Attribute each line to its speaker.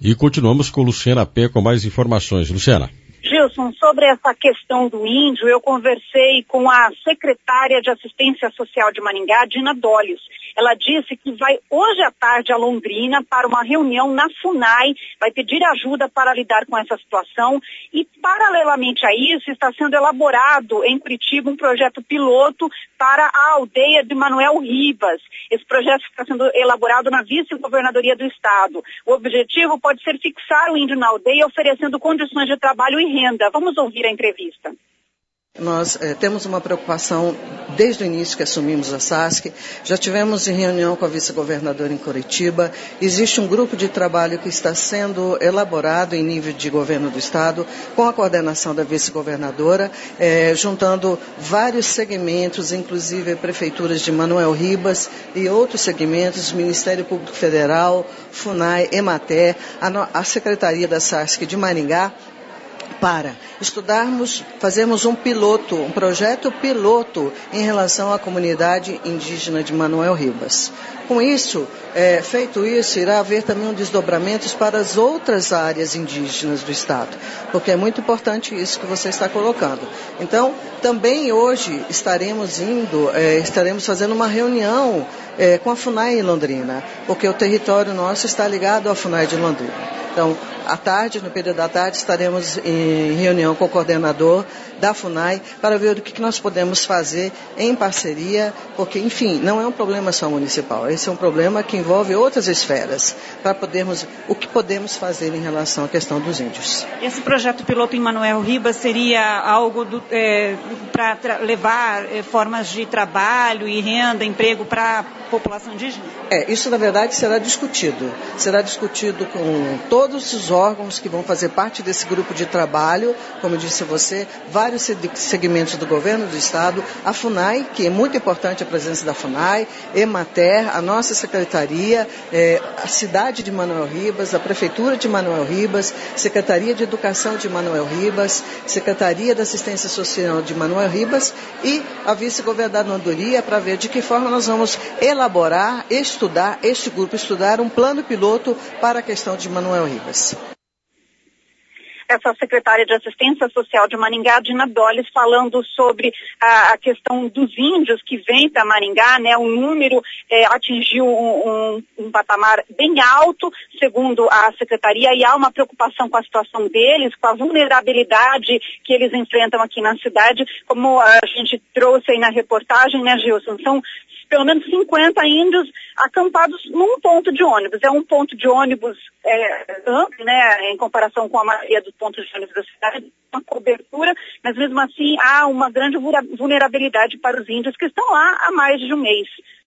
Speaker 1: E continuamos com Luciana Pé com mais informações. Luciana.
Speaker 2: Gilson, sobre essa questão do índio, eu conversei com a secretária de Assistência Social de Maringá, Dina Dólios. Ela disse que vai hoje à tarde a Londrina para uma reunião na FUNAI, vai pedir ajuda para lidar com essa situação e, paralelamente a isso, está sendo elaborado em Curitiba um projeto piloto para a aldeia de Manoel Ribas. Esse projeto está sendo elaborado na vice-governadoria do estado. O objetivo pode ser fixar o índio na aldeia, oferecendo condições de trabalho e renda. Vamos ouvir a entrevista.
Speaker 3: Nós temos uma preocupação desde o início que assumimos a SASC. Já tivemos em reunião com a vice-governadora em Curitiba. Existe um grupo de trabalho que está sendo elaborado em nível de governo do estado, com a coordenação da vice-governadora, juntando vários segmentos, inclusive prefeituras de Manoel Ribas e outros segmentos, Ministério Público Federal, FUNAI, EMATER, a Secretaria da SASC de Maringá, para estudarmos, fazermos um projeto piloto em relação à comunidade indígena de Manoel Ribas. Com isso, feito isso, irá haver também um desdobramento para as outras áreas indígenas do estado, porque é muito importante isso que você está colocando. Então, também hoje estaremos fazendo uma reunião com a FUNAI em Londrina, porque o território nosso está ligado à FUNAI de Londrina. Então, à tarde, no período da tarde, estaremos em reunião com o coordenador da FUNAI para ver o que nós podemos fazer em parceria, porque, enfim, não é um problema só municipal, esse é um problema que envolve outras esferas, para podermos, o que podemos fazer em relação à questão dos índios.
Speaker 2: Esse projeto piloto em Manoel Ribas seria algo para levar formas de trabalho e renda, emprego para a população indígena?
Speaker 3: Isso na verdade será discutido com todos os órgãos que vão fazer parte desse grupo de trabalho, como disse você, vários segmentos do governo do estado, a FUNAI, que é muito importante a presença da FUNAI, EMATER, a nossa secretaria, a cidade de Manoel Ribas, a prefeitura de Manoel Ribas, Secretaria de Educação de Manoel Ribas, Secretaria da Assistência Social de Manoel Ribas e a vice-governadoria para ver de que forma nós vamos elaborar, estudar um plano piloto para a questão de Manoel Ribas.
Speaker 2: Essa secretária de Assistência Social de Maringá, Dina Dólios, falando sobre a questão dos índios que vêm para Maringá, né? O número atingiu um patamar bem alto, segundo a secretaria, e há uma preocupação com a situação deles, com a vulnerabilidade que eles enfrentam aqui na cidade, como a gente trouxe aí na reportagem, né, Gilson? São pelo menos 50 índios acampados num ponto de ônibus. É um ponto de ônibus amplo, né, em comparação com a maioria dos pontos de ônibus da cidade, uma cobertura, mas mesmo assim há uma grande vulnerabilidade para os índios que estão lá há mais de um mês.